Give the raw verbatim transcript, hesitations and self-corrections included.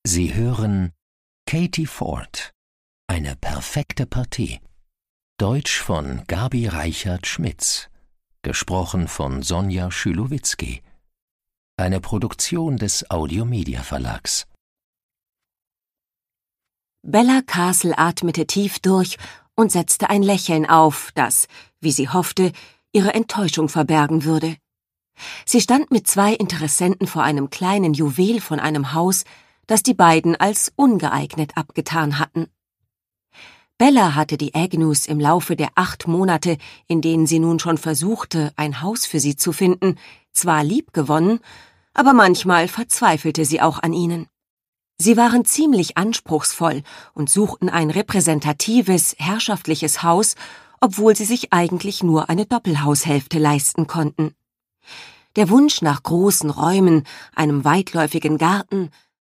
Sie hören Katie Ford, eine perfekte Partie. Deutsch von Gabi Reichert-Schmitz, gesprochen von Sonja Schülowitzki. Eine Produktion des Audiomedia Verlags. Bella Castle atmete tief durch und setzte ein Lächeln auf, das, wie sie hoffte, ihre Enttäuschung verbergen würde. Sie stand mit zwei Interessenten vor einem kleinen Juwel von einem Haus, das die beiden als ungeeignet abgetan hatten. Bella hatte die Agnews im Laufe der acht Monate, in denen sie nun schon versuchte, ein Haus für sie zu finden, zwar liebgewonnen, aber manchmal verzweifelte sie auch an ihnen. Sie waren ziemlich anspruchsvoll und suchten ein repräsentatives, herrschaftliches Haus, obwohl sie sich eigentlich nur eine Doppelhaushälfte leisten konnten. Der Wunsch nach großen Räumen, einem weitläufigen Garten,